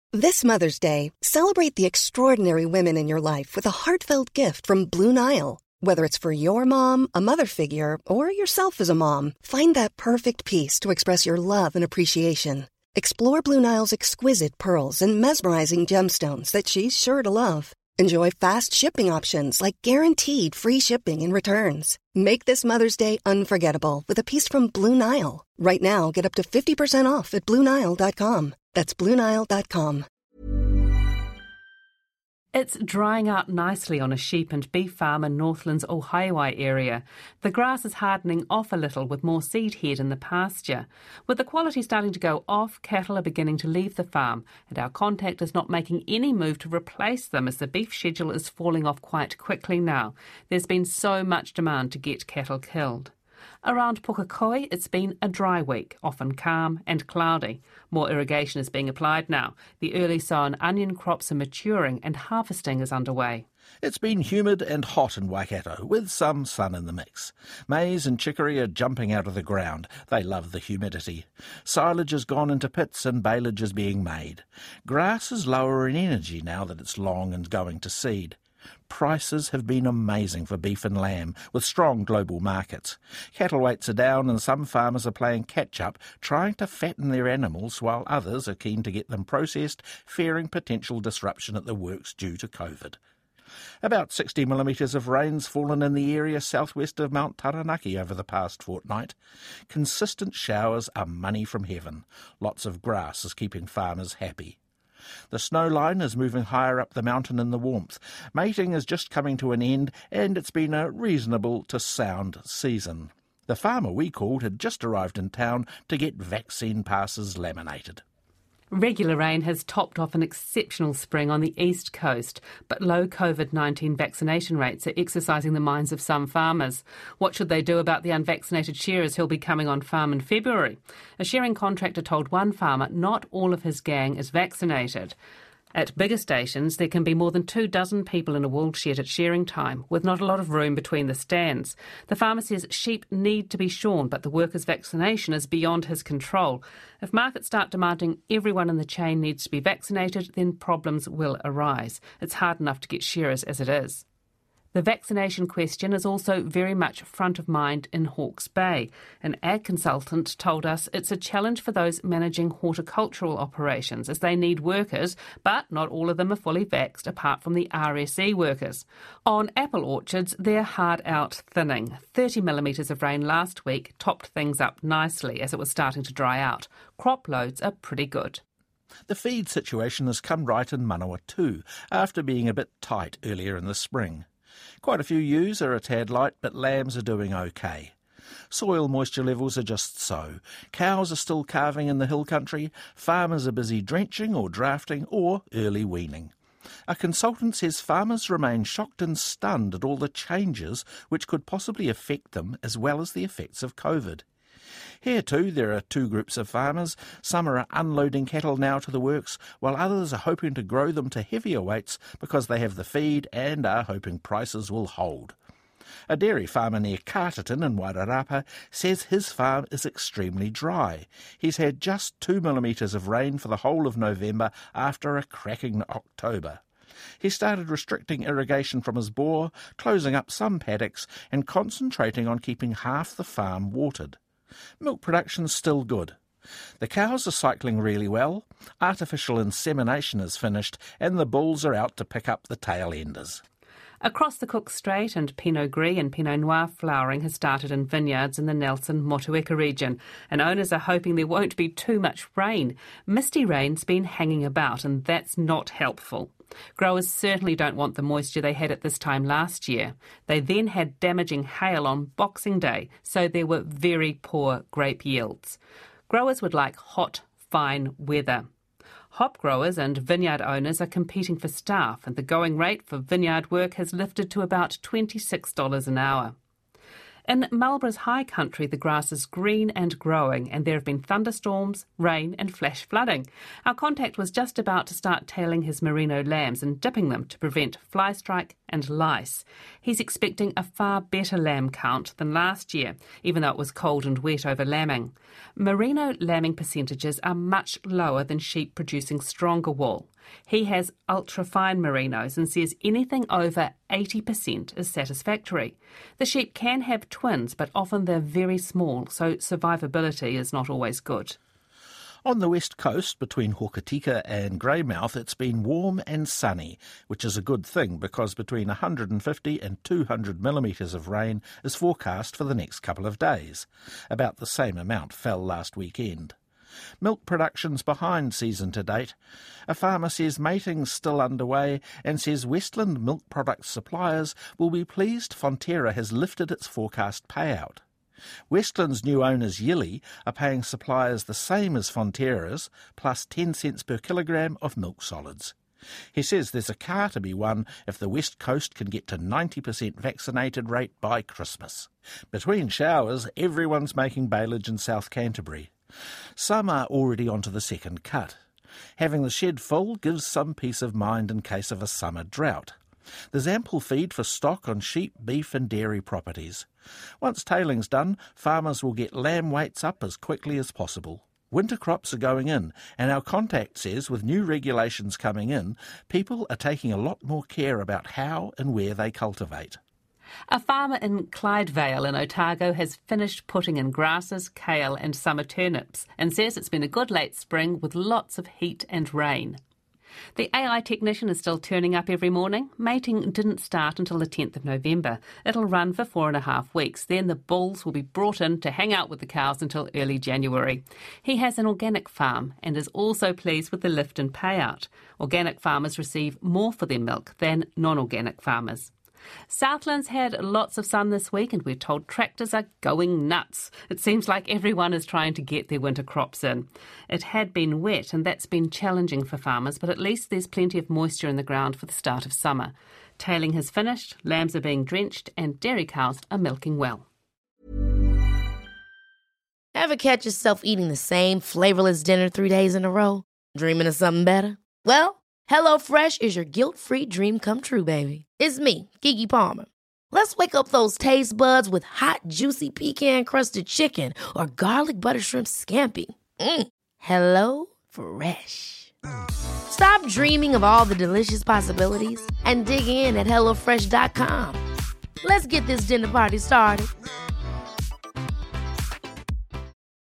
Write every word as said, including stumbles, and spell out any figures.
This Mother's Day, celebrate the extraordinary women in your life with a heartfelt gift from Blue Nile. Whether it's for your mom, a mother figure, or yourself as a mom, find that perfect piece to express your love and appreciation. Explore Blue Nile's exquisite pearls and mesmerizing gemstones that she's sure to love. Enjoy fast shipping options like guaranteed free shipping and returns. Make this Mother's Day unforgettable with a piece from Blue Nile. Right now, get up to fifty percent off at Blue Nile dot com. That's Blue Nile dot com. It's drying out nicely on a sheep and beef farm in Northland's Ōhaiwai area. The grass is hardening off a little with more seed head in the pasture. With the quality starting to go off, cattle are beginning to leave the farm, and our contact is not making any move to replace them as the beef schedule is falling off quite quickly now. There's been so much demand to get cattle killed. Around Pukekohe, it's been a dry week, often calm and cloudy. More irrigation is being applied now. The early sown onion crops are maturing and harvesting is underway. It's been humid and hot in Waikato, with some sun in the mix. Maize and chicory are jumping out of the ground. They love the humidity. Silage has gone into pits and baleage is being made. Grass is lower in energy now that it's long and going to seed. Prices have been amazing for beef and lamb, with strong global markets. Cattle weights are down and some farmers are playing catch-up, trying to fatten their animals, while others are keen to get them processed, fearing potential disruption at the works due to COVID. About sixty millimetres of rain's fallen in the area southwest of Mount Taranaki over the past fortnight. Consistent showers are money from heaven. Lots of grass is keeping farmers happy. The snow line is moving higher up the mountain in the warmth. Mating is just coming to an end, and it's been a reasonable to sound season. The farmer we called had just arrived in town to get vaccine passes laminated. Regular rain has topped off an exceptional spring on the east coast, but low COVID nineteen vaccination rates are exercising the minds of some farmers. What should they do about the unvaccinated shearers who'll be coming on farm in February? A shearing contractor told one farmer not all of his gang is vaccinated. At bigger stations, there can be more than two dozen people in a wool shed at shearing time, with not a lot of room between the stands. The farmer says sheep need to be shorn, but the worker's vaccination is beyond his control. If markets start demanding everyone in the chain needs to be vaccinated, then problems will arise. It's hard enough to get shearers as it is. The vaccination question is also very much front of mind in Hawke's Bay. An ag consultant told us it's a challenge for those managing horticultural operations as they need workers, but not all of them are fully vaxxed apart from the R S E workers. On apple orchards, they're hard out thinning. thirty millimetres of rain last week topped things up nicely as it was starting to dry out. Crop loads are pretty good. The feed situation has come right in Manawa too, after being a bit tight earlier in the spring. Quite a few ewes are a tad light, but lambs are doing okay. Soil moisture levels are just so. Cows are still calving in the hill country, farmers are busy drenching or drafting or early weaning. A consultant says farmers remain shocked and stunned at all the changes which could possibly affect them as well as the effects of COVID. Here too there are two groups of farmers. Some are unloading cattle now to the works, while others are hoping to grow them to heavier weights because they have the feed and are hoping prices will hold. A dairy farmer near Carterton in Wairarapa says his farm is extremely dry. He's had just two millimetres of rain for the whole of November after a cracking October. He started restricting irrigation from his bore, closing up some paddocks and concentrating on keeping half the farm watered. Milk production's still good. The cows are cycling really well, artificial insemination is finished, and the bulls are out to pick up the tail enders. Across the Cook Strait, and Pinot Gris and Pinot Noir flowering has started in vineyards in the Nelson Motueka region, and owners are hoping there won't be too much rain. Misty rain's been hanging about, and that's not helpful. Growers certainly don't want the moisture they had at this time last year. They then had damaging hail on Boxing Day, so there were very poor grape yields. Growers would like hot, fine weather. Hop growers and vineyard owners are competing for staff, and the going rate for vineyard work has lifted to about twenty-six dollars an hour. In Marlborough's high country, the grass is green and growing, and there have been thunderstorms, rain and flash flooding. Our contact was just about to start tailing his merino lambs and dipping them to prevent fly strike and lice. He's expecting a far better lamb count than last year, even though it was cold and wet over lambing. Merino lambing percentages are much lower than sheep producing stronger wool. He has ultra-fine merinos and says anything over eighty percent is satisfactory. The sheep can have twins, but often they're very small, so survivability is not always good. On the west coast, between Hokitika and Greymouth, it's been warm and sunny, which is a good thing because between one hundred fifty and two hundred millimetres of rain is forecast for the next couple of days. About the same amount fell last weekend. Milk production's behind season to date. A farmer says mating's still underway and says Westland milk product suppliers will be pleased Fonterra has lifted its forecast payout. Westland's new owners, Yili, are paying suppliers the same as Fonterra's, plus ten cents per kilogram of milk solids. He says there's a car to be won if the West Coast can get to ninety percent vaccinated rate by Christmas. Between showers, everyone's making baleage in South Canterbury. Some are already onto the second cut. Having the shed full gives some peace of mind in case of a summer drought. There's ample feed for stock on sheep, beef and dairy properties. Once tailing's done, farmers will get lamb weights up as quickly as possible. Winter crops are going in, and our contact says with new regulations coming in, people are taking a lot more care about how and where they cultivate. A farmer in Clydevale in Otago has finished putting in grasses, kale and summer turnips and says it's been a good late spring with lots of heat and rain. The A I technician is still turning up every morning. Mating didn't start until the tenth of November. It'll run for four and a half weeks. Then the bulls will be brought in to hang out with the cows until early January. He has an organic farm and is also pleased with the lift in payout. Organic farmers receive more for their milk than non-organic farmers. Southland's had lots of sun this week and we're told tractors are going nuts. It seems like everyone is trying to get their winter crops in. It had been wet and that's been challenging for farmers, but at least there's plenty of moisture in the ground for the start of summer. Tailing has finished, lambs are being drenched and dairy cows are milking well. Ever catch yourself eating the same flavourless dinner three days in a row? Dreaming of something better? Well, HelloFresh is your guilt-free dream come true, baby. It's me, Keke Palmer. Let's wake up those taste buds with hot, juicy pecan-crusted chicken or garlic butter shrimp scampi. Mm. Hello Fresh. Stop dreaming of all the delicious possibilities and dig in at hello fresh dot com. Let's get this dinner party started.